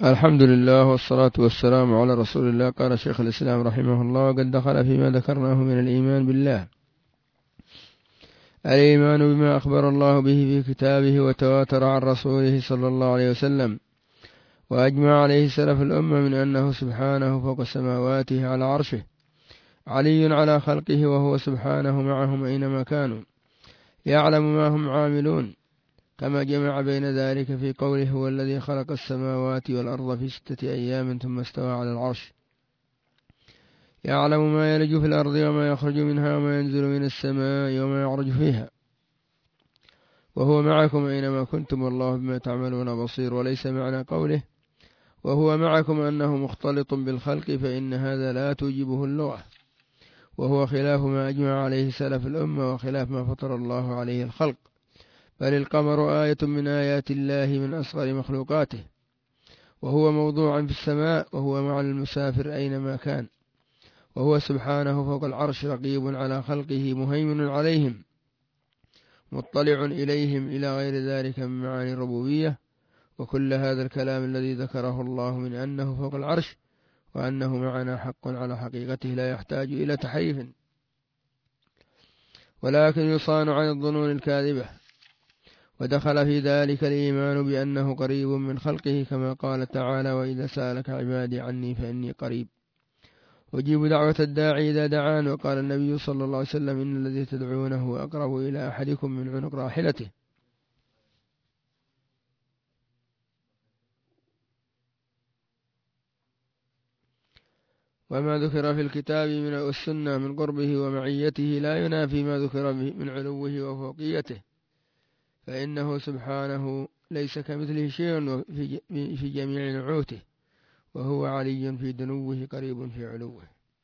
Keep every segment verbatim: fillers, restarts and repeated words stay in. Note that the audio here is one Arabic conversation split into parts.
الحمد لله والصلاة والسلام على رسول الله. قال شيخ الإسلام رحمه الله: وقد دخل فيما ذكرناه من الإيمان بالله الإيمان بما أخبر الله به في كتابه وتواتر عن رسوله صلى الله عليه وسلم، وأجمع عليه سلف الأمة من أنه سبحانه فوق سماواته على عرشه، علي على خلقه، وهو سبحانه معهم أينما كانوا، يعلم ما هم عاملون، كما جمع بين ذلك في قوله: هو الذي خلق السماوات والأرض في ستة أيام ثم استوى على العرش، يعلم ما يلج في الأرض وما يخرج منها وما ينزل من السماء وما يعرج فيها، وهو معكم أينما كنتم والله بما تعملون بصير. وليس معنى قوله وهو معكم أنه مختلط بالخلق، فإن هذا لا توجبه اللغة، وهو خلاف ما أجمع عليه سلف الأمة وخلاف ما فطر الله عليه الخلق، بل القمر آية من آيات الله من أصغر مخلوقاته، وهو موضوع في السماء، وهو مع المسافر أينما كان، وهو سبحانه فوق العرش رقيب على خلقه مهيمن عليهم مطلع إليهم إلى غير ذلك من معاني الربوبية. وكل هذا الكلام الذي ذكره الله من أنه فوق العرش وأنه معنا حق على حقيقته لا يحتاج إلى تحريف، ولكن يصان عن الظنون الكاذبة. ودخل في ذلك الإيمان بأنه قريب من خلقه، كما قال تعالى: وإذا سألك عبادي عني فإني قريب أجيب دعوة الداعي إذا دعان. وقال النبي صلى الله عليه وسلم: إن الذي تدعونه أقرب إلى أحدكم من عنق راحلته. وما ذكر في الكتاب من السنة من قربه ومعيته لا ينافي ما ذكر من علوه وفوقيته، فإنه سبحانه ليس كمثله شيء في جميع نعوته، وهو علي في دنوه قريب في علوه.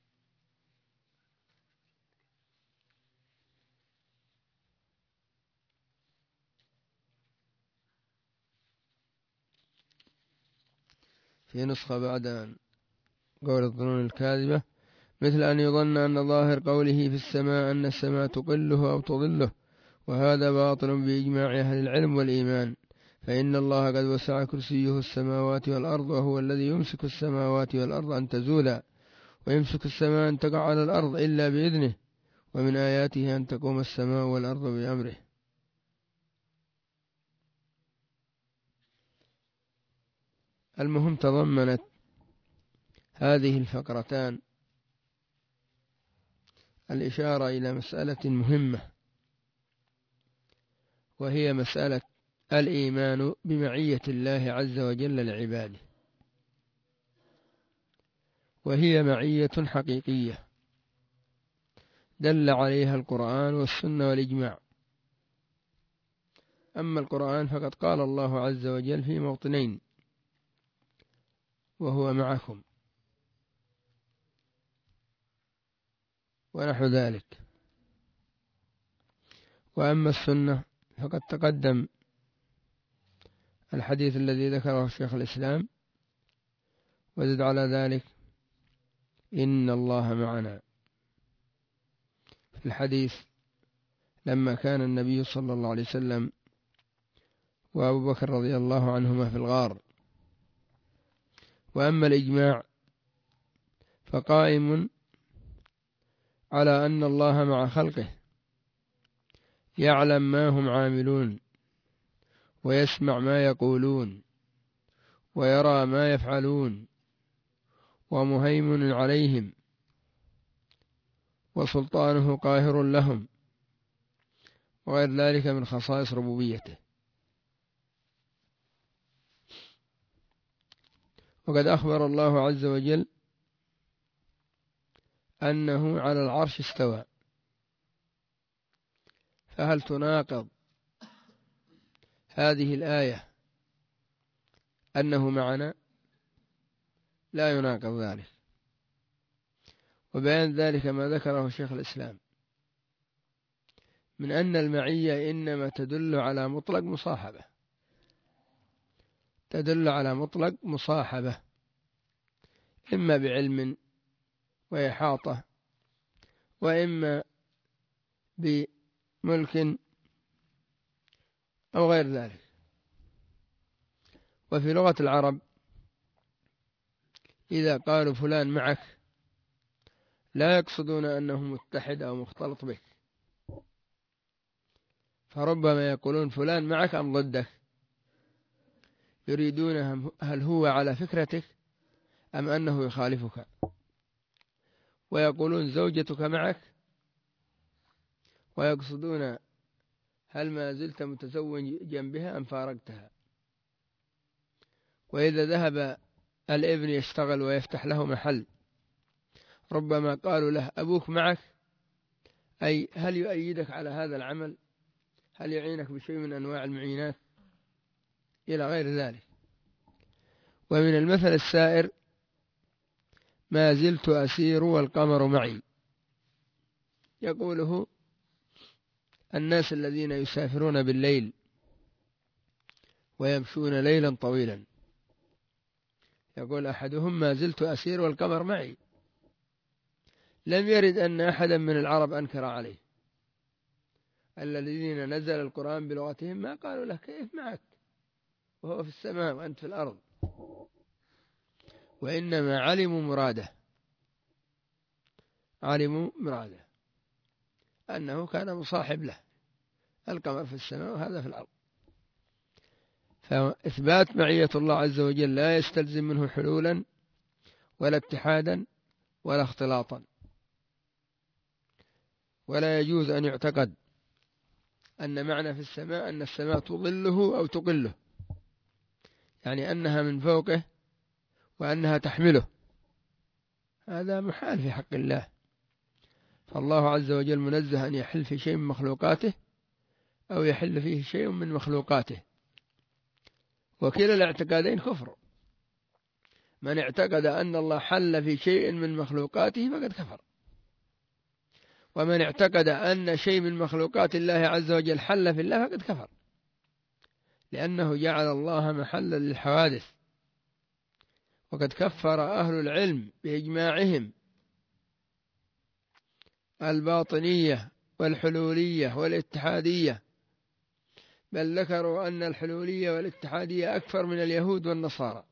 في نسخة بعد أن قول الظنون الكاذبة: مثل أن يظن أن ظاهر قوله في السماء أن السماء تقله أو تظله، وهذا باطل بإجماع أهل العلم والإيمان، فإن الله قد وسع كرسيه السماوات والأرض، وهو الذي يمسك السماوات والأرض أن تزولا، ويمسك السماء أن تقع على الأرض إلا بإذنه، ومن آياته أن تقوم السماء والأرض بأمره. المهم تضمنت هذه الفقرتان الإشارة إلى مسألة مهمة، وهي مسألة الإيمان بمعية الله عز وجل لعباده، وهي معية حقيقية دل عليها القرآن والسنة والإجماع. أما القرآن فقد قال الله عز وجل في موطنين: وهو معكم ونحو ذلك. وأما السنة فقد تقدم الحديث الذي ذكره شيخ الإسلام، وزد على ذلك: إن الله معنا. في الحديث لما كان النبي صلى الله عليه وسلم وأبو بكر رضي الله عنهما في الغار. وأما الإجماع فقائم على أن الله مع خلقه، يعلم ما هم عاملون، ويسمع ما يقولون، ويرى ما يفعلون، ومهيمن عليهم، وسلطانه قاهر لهم، وغير ذلك من خصائص ربوبيته. وقد أخبر الله عز وجل أنه على العرش استوى، فهل تناقض هذه الآية أنه معنا؟ لا يناقض ذلك. وبيان ذلك ما ذكره شيخ الإسلام من أن المعية إنما تدل على مطلق مصاحبة، تدل على مطلق مصاحبة، إما بعلم وإحاطة، وإما بملك أو غير ذلك. وفي لغة العرب إذا قالوا فلان معك لا يقصدون أنه متحد أو مختلط بك، فربما يقولون فلان معك أم ضدك، يريدون هل هو على فكرتك أم أنه يخالفك. ويقولون زوجتك معك ويقصدون هل ما زلت متزوجا بها أم فارقتها. وإذا ذهب الابن يشتغل ويفتح له محل ربما قالوا له أبوك معك، أي هل يؤيدك على هذا العمل، هل يعينك بشيء من أنواع المعينات إلى غير ذلك. ومن المثل السائر ما زلت أسير والقمر معي، يقوله الناس الذين يسافرون بالليل ويمشون ليلا طويلا، يقول أحدهم ما زلت أسير والقمر معي. لم يرد أن أحدا من العرب أنكر عليه، الذين نزل القرآن بلغتهم ما قالوا له كيف معك وهو في السماء وأنت في الأرض، وإنما علموا مراده، علموا مراده أنه كان مصاحب له، القمر في السماء وهذا في الأرض. فإثبات معية الله عز وجل لا يستلزم منه حلولا ولا اتحادا ولا اختلاطا، ولا يجوز أن يعتقد أن معنى في السماء أن السماء تظله أو تقله، يعني أنها من فوقه وأنها تحمله، هذا محال في حق الله. فالله عز وجل منزه أن يحل في شيء من مخلوقاته أو يحل فيه شيء من مخلوقاته، وكلا الاعتقادين كفر. من اعتقد أن الله حل في شيء من مخلوقاته فقد كفر، ومن اعتقد أن شيء من مخلوقات الله عز وجل حل في الله فقد كفر، لأنه جعل الله محلا للحوادث. وقد كفر أهل العلم بإجماعهم الباطنية والحلولية والاتحادية، بل ذكروا أن الحلولية والاتحادية أكثر من اليهود والنصارى،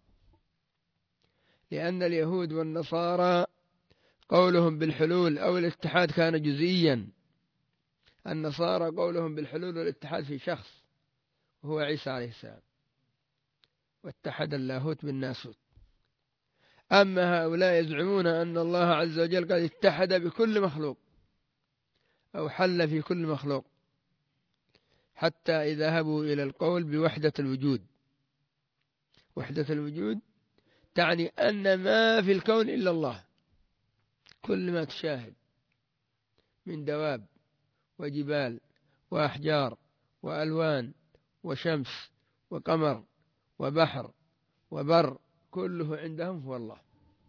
لأن اليهود والنصارى قولهم بالحلول أو الاتحاد كان جزئيا، النصارى قولهم بالحلول والاتحاد في شخص وهو عيسى عليه السلام، واتحد اللاهوت بالناسوت. أما هؤلاء يزعمون أن الله عز وجل قد اتحد بكل مخلوق أو حل في كل مخلوق، حتى إذا ذهبوا إلى القول بوحدة الوجود. وحدة الوجود تعني أن ما في الكون إلا الله، كل ما تشاهد من دواب وجبال وأحجار وألوان وشمس وقمر وبحر وبر كله عندهم هو الله.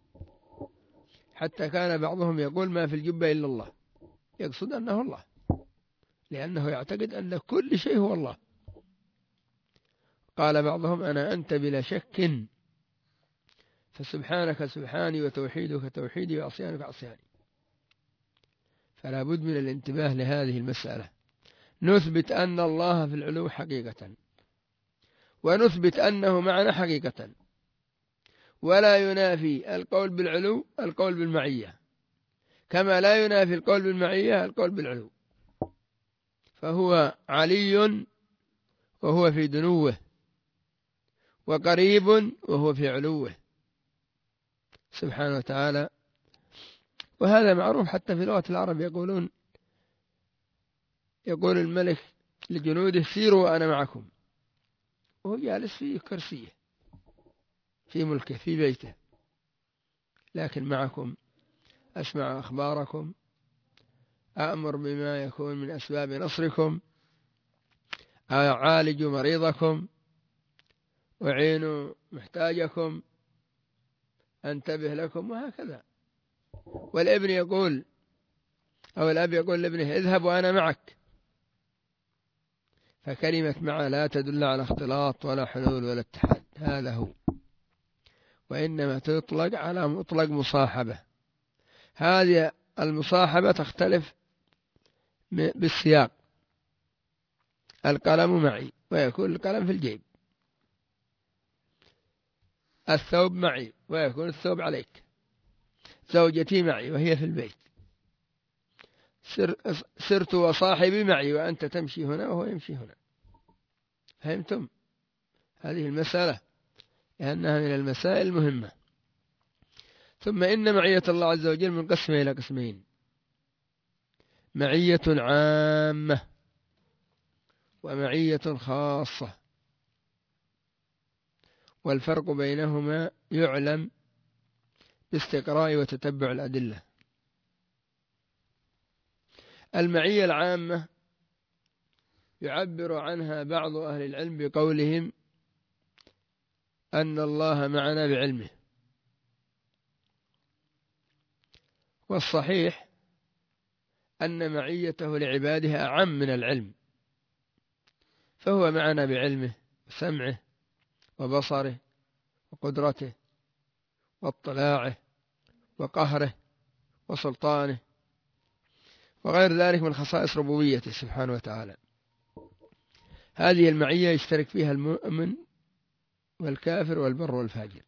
حتى كان بعضهم يقول ما في الجبة إلا الله، يقصد أنه الله، لأنه يعتقد أن كل شيء هو الله. قال بعضهم أنا أنت بلا شك، فسبحانك سبحاني وتوحيدك توحيدي وعصيانك عصياني. فلا بد من الانتباه لهذه المسألة. نثبت أن الله في العلو حقيقة، ونثبت أنه معنا حقيقة، ولا ينافي القول بالعلو القول بالمعية، كما لا ينافي القول بالمعية القول بالعلو. فهو علي وهو في دنوه، وقريب وهو في علوه سبحانه وتعالى. وهذا معروف حتى في لغة العرب، يقولون يقول الملك لجنوده سيروا وأنا معكم، وهو جالس في كرسيه في ملكه في بيته، لكن معكم، أسمع أخباركم، أأمر بما يكون من أسباب نصركم، أعالج مريضكم، أعين محتاجكم، أنتبه لكم، وهكذا. والابن يقول أو الأب يقول لابنه اذهب وأنا معك. فكلمة مع لا تدل على اختلاط ولا حلول ولا اتحاد، هذا هو، وإنما تطلق على مطلق مصاحبة. هذه المصاحبة تختلف بالسياق، القلم معي ويكون القلم في الجيب. الثوب معي ويكون الثوب عليك، زوجتي معي وهي في البيت، سر سرت وصاحبي معي وأنت تمشي هنا وهو يمشي هنا. فهمتم هذه المسألة لأنها من المسائل المهمة. ثم إن معية الله عز وجل منقسمة إلى قسمين: معية عامة ومعية خاصة، والفرق بينهما يعلم باستقراء وتتبع الأدلة. المعية العامة يعبر عنها بعض أهل العلم بقولهم أن الله معنا بعلمه، والصحيح أن معيته لعباده أعم من العلم، فهو معنا بعلمه وسمعه وبصره وقدرته واطلاعه وقهره وسلطانه وغير ذلك من خصائص ربوبيته سبحانه وتعالى. هذه المعية يشترك فيها المؤمن والكافر والبر والفاجر،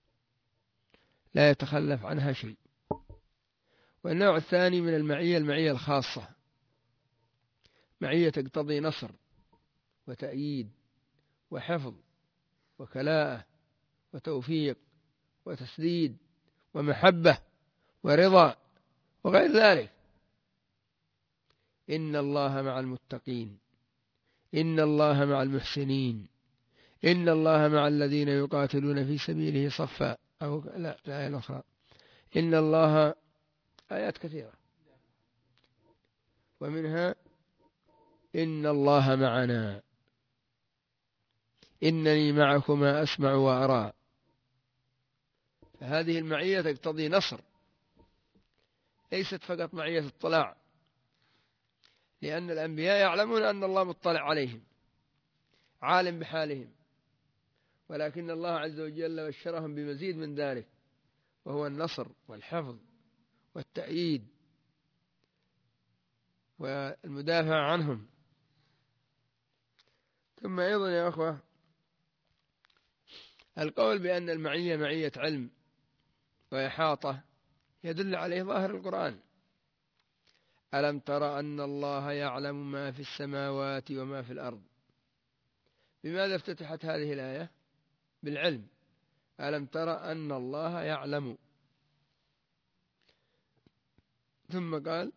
لا يتخلف عنها شيء. والنوع الثاني من المعية المعية الخاصة، معية تقتضي نصر وتأييد وحفظ وكلاءة وتوفيق وتسديد ومحبة ورضا وغير ذلك. إن الله مع المتقين، إن الله مع المحسنين، إن الله مع الذين يقاتلون في سبيله صفا، أو لا الآية الأخرى إن الله، آيات كثيرة، ومنها إن الله معنا، إنني معكما أسمع وأرى. فهذه المعية تقتضي نصر، ليست فقط معية اطلاع، لأن الأنبياء يعلمون أن الله مطلع عليهم عالم بحالهم، ولكن الله عز وجل بشرهم بمزيد من ذلك، وهو النصر والحفظ والتأييد والمدافع عنهم. ثم أيضا يا أخوة القول بأن المعية معية علم وإحاطة يدل عليه ظاهر القرآن: ألم تر أن الله يعلم ما في السماوات وما في الأرض. بماذا افتتحت هذه الآية؟ بالعلم. ألم تر أن الله يعلم. ثم قال: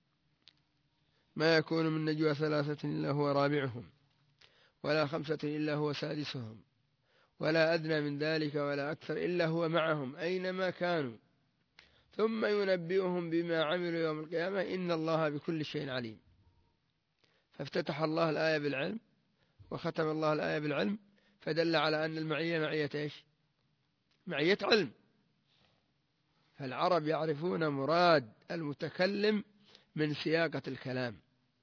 ما يكون من نجوى ثلاثة إلا هو رابعهم ولا خمسة إلا هو سادسهم ولا أدنى من ذلك ولا أكثر إلا هو معهم أينما كانوا ثم ينبئهم بما عملوا يوم القيامة إن الله بكل شيء عليم. فافتتح الله الآية بالعلم وختم الله الآية بالعلم، فدل على أن المعية معية إيش؟ معية علم. فالعرب يعرفون مراد المتكلم من سياقة الكلام،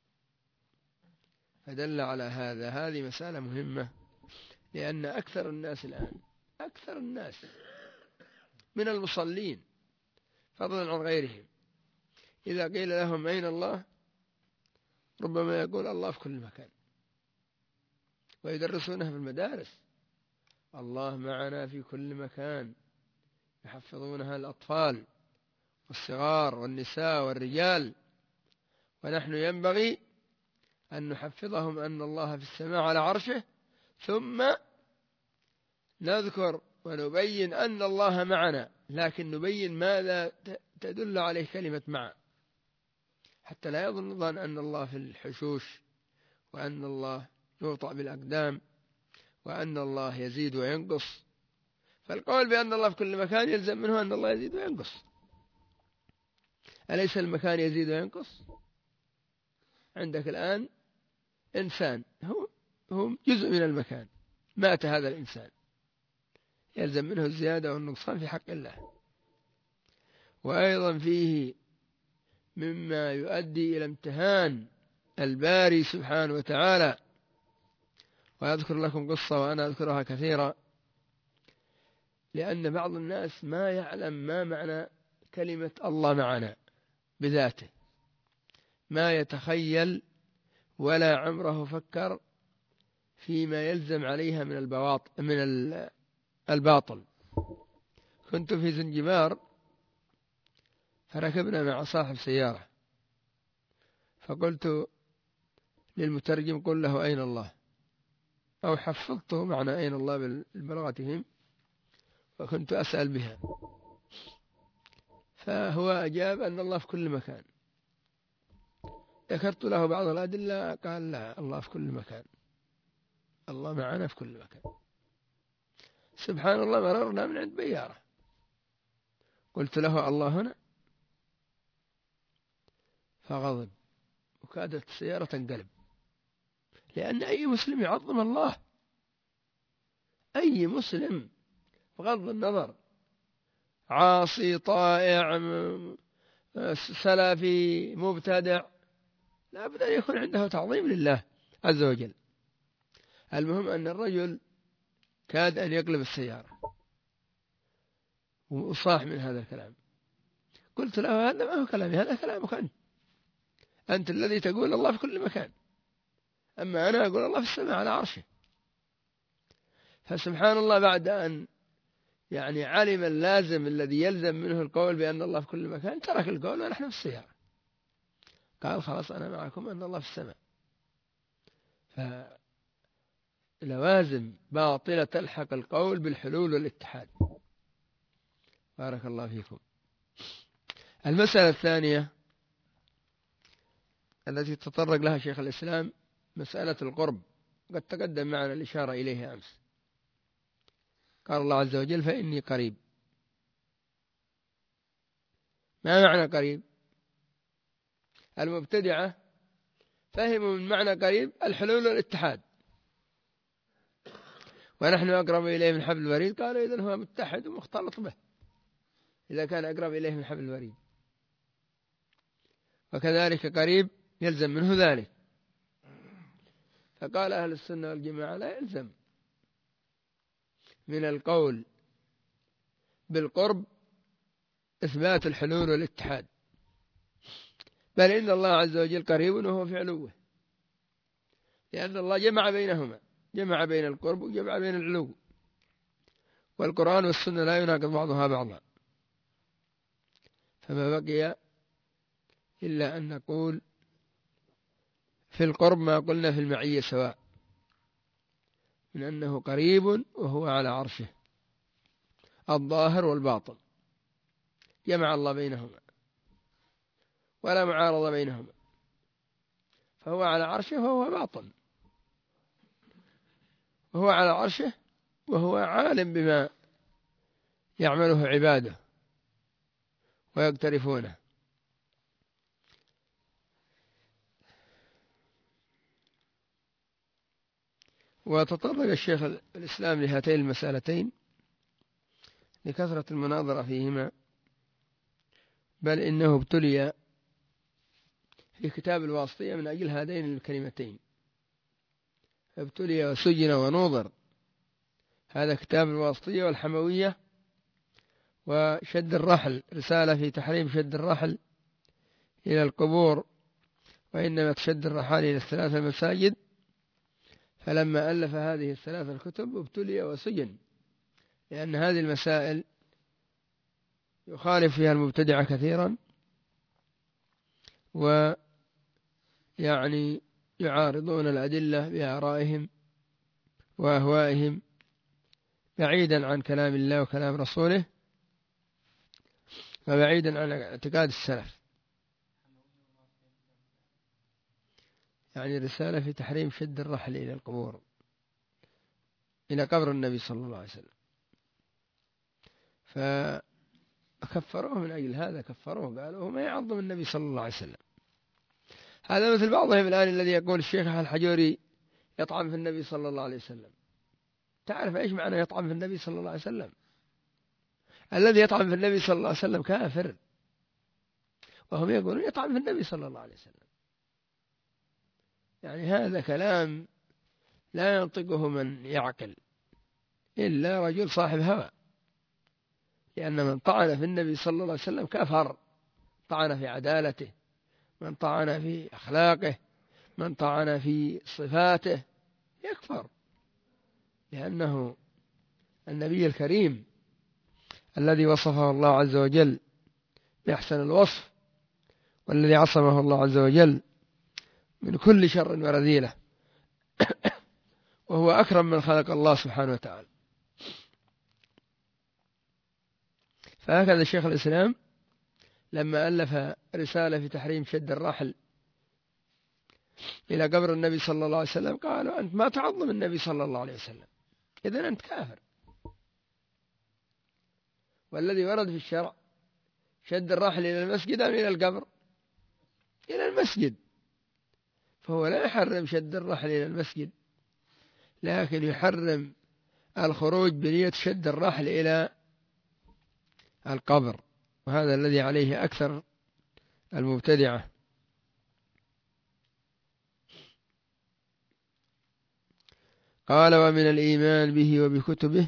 فدل على هذا. هذه مسألة مهمة، لأن أكثر الناس الآن، أكثر الناس من المصلين فضلا عن غيرهم، إذا قيل لهم أين الله ربما يقول الله في كل مكان، ويدرسونها في المدارس: الله معنا في كل مكان، يحفظونها الأطفال والصغار والنساء والرجال، ونحن ينبغي أن نحفظهم أن الله في السماء على عرشه، ثم نذكر ونبين أن الله معنا، لكن نبين ماذا تدل عليه كلمة مع، حتى لا يظن الظن أن الله في الحشوش، وأن الله يوطأ بالأقدام، وأن الله يزيد وينقص. فالقول بأن الله في كل مكان يلزم منه أن الله يزيد وينقص. أليس المكان يزيد وينقص؟ عندك الآن إنسان هو هو جزء من المكان، مات هذا الإنسان، يلزم منه الزيادة والنقصان في حق الله. وأيضا فيه مما يؤدي إلى امتهان الباري سبحانه وتعالى. وأذكر لكم قصة وأنا أذكرها كثيرا، لأن بعض الناس ما يعلم ما معنى كلمة الله معنا بذاته، ما يتخيل ولا عمره فكر فيما يلزم عليها من البواطل من الباطل كنت في زنجبار فركبنا مع صاحب سيارة، فقلت للمترجم قل له أين الله، أو حفظته معنى أين الله بلغتهم، وكنت أسأل بها، فهو أجاب أن الله في كل مكان. ذكرت له بعض الأدلة قال لا، الله في كل مكان، الله معنا في كل مكان. سبحان الله، مررنا من عند بيارة، قلت له الله هنا، فغضب وكادت السيارة تنقلب، لأن أي مسلم يعظم الله، أي مسلم بغض النظر عاصي طائع سلفي مبتدع، لا بد أن يكون عنده تعظيم لله عز وجل. المهم أن الرجل كاد أن يقلب السيارة وصاح من هذا الكلام. قلت له هذا ما هو كلامي، هذا كلامك أنت، أنت الذي تقول الله في كل مكان، أما أنا أقول الله في السماء على عرشه. فسبحان الله، بعد أن يعني علم اللازم الذي يلزم منه القول بأن الله في كل مكان، ترك القول ونحن في السيارة، قال خلاص أنا معكم أن الله في السماء. فلوازم باطلة تلحق القول بالحلول والاتحاد. بارك الله فيكم. المسألة الثانية التي تطرق لها شيخ الإسلام مسألة القرب، قد تقدم معنا الإشارة إليها أمس. قال الله عز وجل فإني قريب. ما معنى قريب؟ المبتدعة فهموا من معنى قريب الحلول والاتحاد، ونحن أقرب إليه من حبل الوريد، قالوا إذن هو متحد ومختلط به إذا كان أقرب إليه من حبل الوريد، وكذلك قريب يلزم منه ذلك. فقال أهل السنة والجماعة لا يلزم من القول بالقرب إثبات الحلول والاتحاد، بل إن الله عز وجل قريب وهو في علوه، لأن الله جمع بينهما، جمع بين القرب وجمع بين العلو، والقرآن والسنة لا يناقض بعضها بعضا. فما بقي إلا أن نقول في القرب ما قلنا في المعية سواء، من أنه قريب وهو على عرشه، الظاهر والباطن جمع الله بينهما ولا معارضة بينهما، فهو على عرشه وهو باطن، وهو على عرشه وهو عالم بما يعمله عباده ويقترفونه. وتطرق الشيخ الإسلام لهاتين المسألتين لكثرة المناظرة فيهما، بل إنه ابتلي في كتاب الواسطية من أجل هذين الكلمتين، ابتلي وسجن ونوضر. هذا كتاب الواسطية والحموية وشد الرحل، رسالة في تحريم شد الرحل إلى القبور، وإنما تشد الرحال إلى الثلاث المساجد. فلما ألف هذه الثلاث الكتب ابتلي وسجن، لأن هذه المسائل يخالف فيها المبتدع كثيرا، ويعني يعارضون الأدلة بآرائهم وأهوائهم بعيدا عن كلام الله وكلام رسوله، وبعيدا عن اعتقاد السلف. يعني رسالة في تحريم شد الرحل إلى القبور، إلى قبر النبي صلى الله عليه وسلم، فكفروه من أجل هذا، كفروه قالوا ما يعظم النبي صلى الله عليه وسلم. هذا مثل بعضهم الآن الذي يقول الشيخ الحجوري يطعن في النبي صلى الله عليه وسلم. تعرف إيش معنى يطعن في النبي صلى الله عليه وسلم؟ الذي يطعن في النبي صلى الله عليه وسلم كافر، وهم يقولون يطعن في النبي صلى الله عليه وسلم. يعني هذا كلام لا ينطقه من يعقل إلا رجل صاحب هوى، لأن من طعن في النبي صلى الله عليه وسلم كفر، طعن في عدالته، من طعن في أخلاقه، من طعن في صفاته يكفر، لأنه النبي الكريم الذي وصفه الله عز وجل بأحسن الوصف، والذي عصمه الله عز وجل من كل شر ورذيلة، وهو أكرم من خلق الله سبحانه وتعالى. فهكذا شيخ الإسلام لما ألف رسالة في تحريم شد الرحل إلى قبر النبي صلى الله عليه وسلم قالوا أنت ما تعظم النبي صلى الله عليه وسلم، إذن أنت كافر. والذي ورد في الشرع شد الرحل إلى المسجد أم إلى القبر؟ إلى المسجد، فهو لا يحرم شد الرحل إلى المسجد، لكن يحرم الخروج بنية شد الرحل إلى القبر، وهذا الذي عليه أكثر المبتدعة. قال ومن الإيمان به وبكتبه،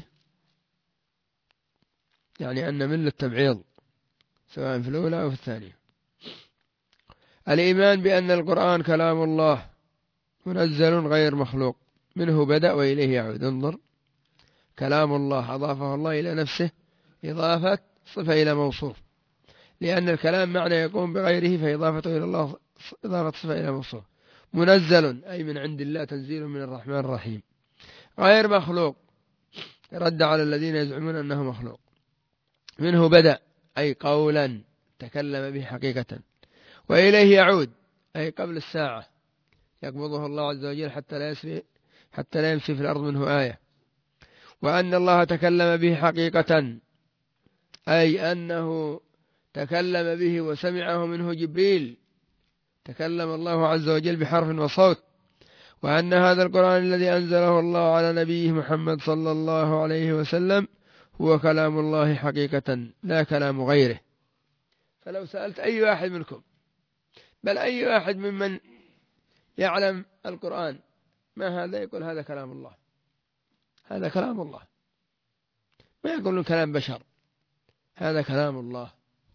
يعني أن من التبعيض سواء في الأولى أو في الثانية. الإيمان بأن القرآن كلام الله منزل غير مخلوق، منه بدأ وإليه يعود. انظر، كلام الله أضافه الله إلى نفسه إضافة صفة إلى موصوف، لأن الكلام معنى يقوم بغيره، فإضافته إلى الله إضافة صفة إلى موصوف. منزل أي من عند الله، تنزيل من الرحمن الرحيم. غير مخلوق، رد على الذين يزعمون أنه مخلوق. منه بدأ أي قولا تكلم به حقيقة، وإليه يعود أي قبل الساعة يقبضه الله عز وجل حتى لا يسري حتى لا يمشي في الأرض منه آية. وأن الله تكلم به حقيقة أي أنه تكلم به وسمعه منه جبريل، تكلم الله عز وجل بحرف وصوت. وأن هذا القرآن الذي أنزله الله على نبيه محمد صلى الله عليه وسلم هو كلام الله حقيقة لا كلام غيره. فلو سألت أي واحد منكم، بل أي واحد ممن يعلم القرآن، ما هذا؟ يقول هذا كلام الله، هذا كلام الله، ما يقولون كلام بشر، هذا كلام الله.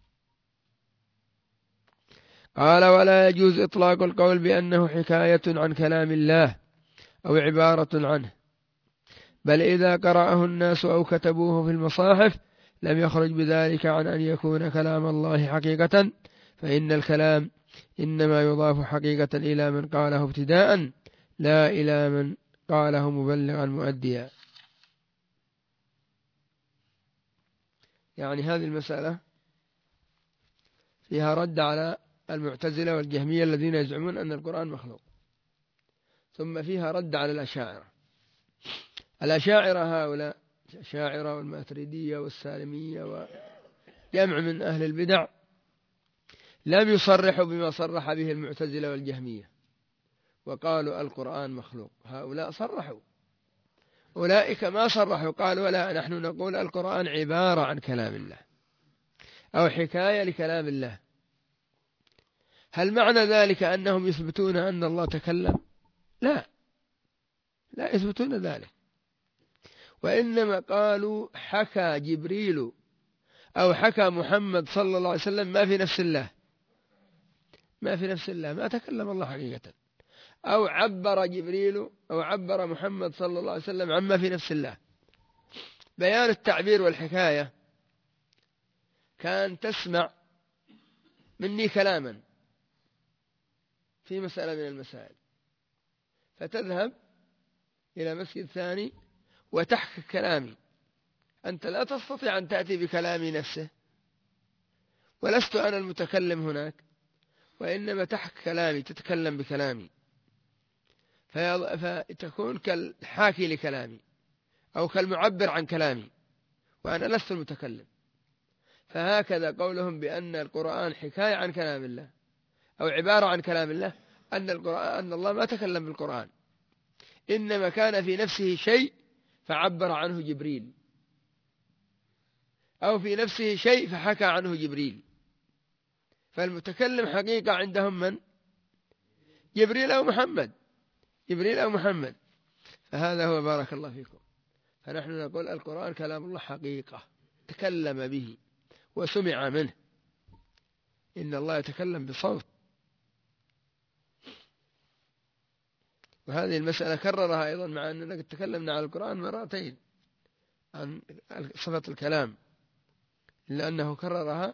قال ولا يجوز إطلاق القول بأنه حكاية عن كلام الله أو عبارة عنه، بل إذا قرأه الناس أو كتبوه في المصاحف لم يخرج بذلك عن أن يكون كلام الله حقيقة، فإن الكلام إنما يضاف حقيقة إلى من قاله ابتداء، لا إلى من قاله مبلغا مؤديا. يعني هذه المسألة فيها رد على المعتزلة والجهمية الذين يزعمون أن القرآن مخلوق، ثم فيها رد على الأشاعرة. الأشاعرة هؤلاء الأشاعرة والماتريدية والسالمية وجمع من أهل البدع لم يصرحوا بما صرح به المعتزلة والجهمية وقالوا القرآن مخلوق. هؤلاء صرحوا، أولئك ما صرحوا، قالوا ولا نحن نقول القرآن عبارة عن كلام الله أو حكاية لكلام الله. هل معنى ذلك أنهم يثبتون أن الله تكلم؟ لا، لا يثبتون ذلك، وإنما قالوا حكى جبريل أو حكى محمد صلى الله عليه وسلم ما في نفس الله، ما في نفس الله، ما تكلم الله حقيقة. أو عبر جبريل أو عبر محمد صلى الله عليه وسلم عما في نفس الله. بيان التعبير والحكاية كان تسمع مني كلاما في مسألة من المسائل، فتذهب إلى مسجد ثاني وتحكي كلامي، أنت لا تستطيع أن تأتي بكلامي نفسه، ولست أنا المتكلم هناك، وإنما تحكي كلامي، تتكلم بكلامي، فتكون كالحاكي لكلامي أو كالمعبر عن كلامي، وأنا لست المتكلم. فهكذا قولهم بأن القرآن حكاية عن كلام الله أو عبارة عن كلام الله، أن القرآن أن الله ما تكلم بالقرآن، إنما كان في نفسه شيء فعبر عنه جبريل، أو في نفسه شيء فحكى عنه جبريل. فالمتكلم حقيقة عندهم من؟ جبريل أو محمد، جبريل أو محمد. فهذا هو، بارك الله فيكم. فنحن نقول القرآن كلام الله حقيقة، تكلم به وسمع منه، إن الله يتكلم بصوت. وهذه المسألة كررها أيضا، مع أننا تكلمنا عن القرآن مرتين عن صفة الكلام. إلا أنه كررها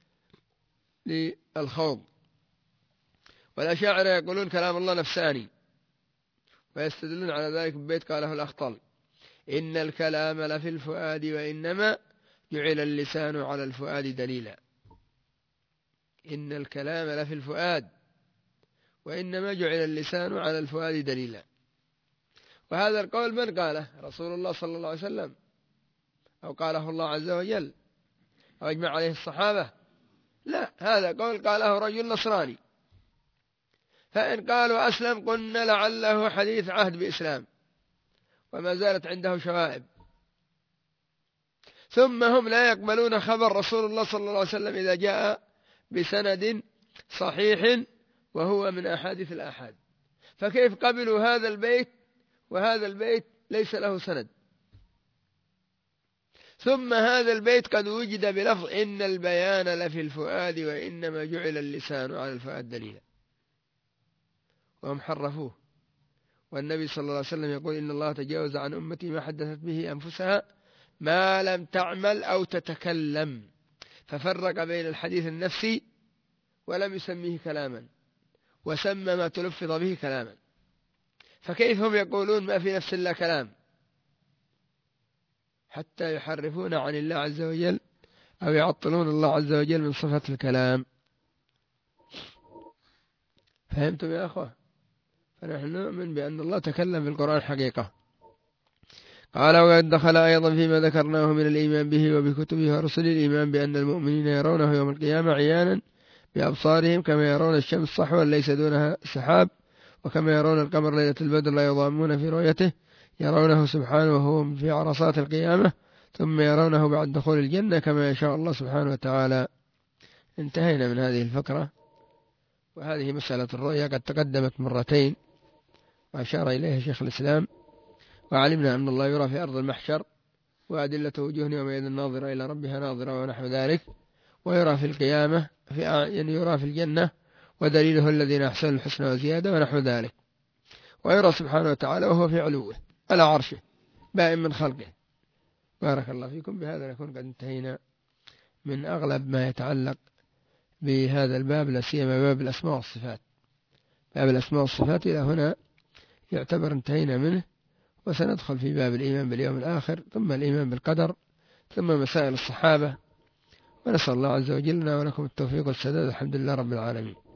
للخوض. والأشاعرة يقولون كلام الله نفساني، ويستدلون على ذلك ببيت قاله الأخطل: إن الكلام لفي الفؤاد وإنما جعل اللسان على الفؤاد دليلا. إن الكلام لفي الفؤاد وإنما جعل اللسان على الفؤاد دليلا. وهذا القول من قاله؟ رسول الله صلى الله عليه وسلم، أو قاله الله عز وجل، أو أجمع عليه الصحابة؟ لا، هذا قول قاله رجل نصراني، فإن قالوا أسلم قلنا لعله حديث عهد بإسلام وما زالت عنده شوائب. ثم هم لا يقبلون خبر رسول الله صلى الله عليه وسلم إذا جاء بسند صحيح وهو من أحاديث الآحاد، فكيف قبلوا هذا البيت وهذا البيت ليس له سند؟ ثم هذا البيت قد وجد بلفظ إن البيان لفي الفؤاد وإنما جعل اللسان على الفؤاد دليلا، وهم حرفوه. والنبي صلى الله عليه وسلم يقول: إن الله تجاوز عن أمتي ما حدثت به أنفسها ما لم تعمل أو تتكلم، ففرق بين الحديث النفسي ولم يسميه كلاما، وسمى ما تلفظ به كلاما. فكيف هم يقولون ما في نفس الله كلام حتى يحرفون عن الله عز وجل أو يعطلون الله عز وجل من صفة الكلام؟ فهمتم يا أخوة؟ فنحن نؤمن بأن الله تكلم في القرآن حقيقة. قال: وقد دخل أيضا فيما ذكرناه من الإيمان به وبكتبه ورسله الإيمان بأن المؤمنين يرونه يوم القيامة عيانا بأبصارهم كما يرون الشمس صحوا ليس دونها سحاب، وكما يرون القمر ليلة البدر لا يضامون في رؤيته، يرونه سبحانه وهو في عرصات القيامة، ثم يرونه بعد دخول الجنة كما يشاء الله سبحانه وتعالى. انتهينا من هذه الفقرة، وهذه مسألة الرؤيا قد تقدمت مرتين وأشار إليها شيخ الإسلام. وعلمنا أن الله يرى في أرض المحشر، وأدلة وجوه يومئذ ناظرة إلى ربها ناظرة ونحو ذلك، ويرى في القيامة في يعني يرى في الجنة ودليله الذين أحسنوا الحسنى وزيادة ونحو ذلك، ويرى سبحانه وتعالى وهو في علوه على عرشه بائن من خلقه. بارك الله فيكم. بهذا نكون قد انتهينا من أغلب ما يتعلق بهذا الباب، لا سيما باب الأسماء والصفات. باب الأسماء والصفات إلى هنا يعتبر انتهينا منه، وسندخل في باب الإيمان باليوم الآخر، ثم الإيمان بالقدر، ثم مسائل الصحابة. ونسأل الله عز وجل لنا ولكم التوفيق والسداد. الحمد لله رب العالمين.